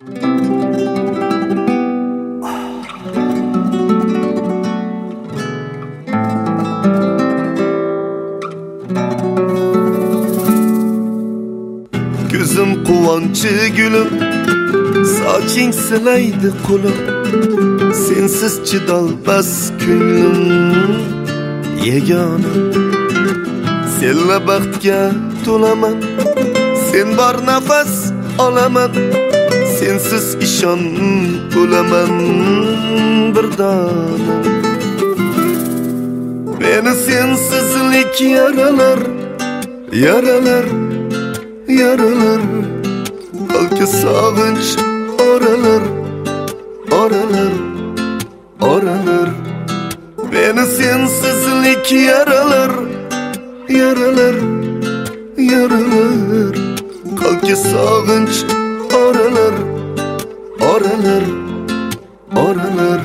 Gözüm kuvonchi gülüm, soching silaydi qo'lim, sensiz chidolmas ko'nglim yagona. Senla baxtga to'laman, sen bor nafas olaman, sensiz ishon bo'laman bir dona. Meni sensizlik yaralar, yaralar, yaralar, balki sog'inch oralar, oralar, oralar. Meni sensizlik yaralar, yaralar, yaralar, balki sog'inch oralar, oralar, oralar.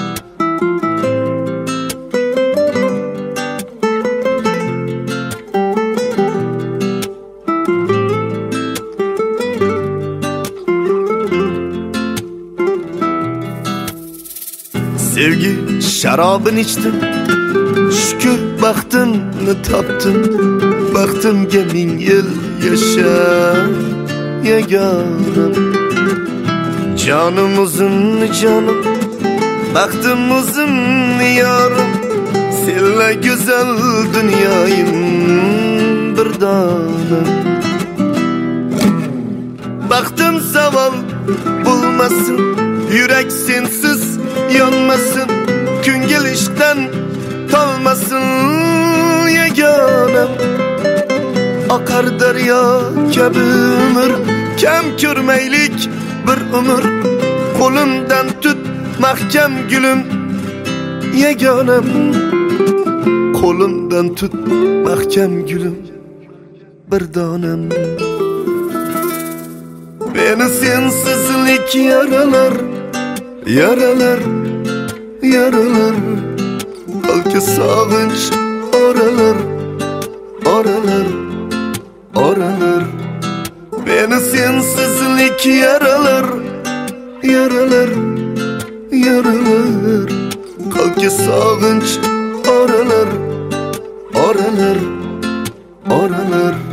Sevgi şarabını içtim, şükür baxtimni topdim, baxtimga ming yil yasha yagonam. Jonim o'zimni jonim, baxtim o'zimni yorim, senla go'zal dunyoyim bir dona. Baxtim savol bo'lmasin, yurak sensiz yonmasın, ko'ngil ishqdan tolmasın yagonam. Oqar daryo kabi umr, kam ko'rmaylik bir umr, qo'limdan tut mahkam gulum yagonam, qo'limdan tut mahkam gulum bir donam. Meni sensizlik yaralar, yaralar, yaralar, balki sog'inch oralar, oralar, oralar. Meni sensizlik yaralar, yaralar, yaralar, balki sog'inch oralar, oralar, oralar.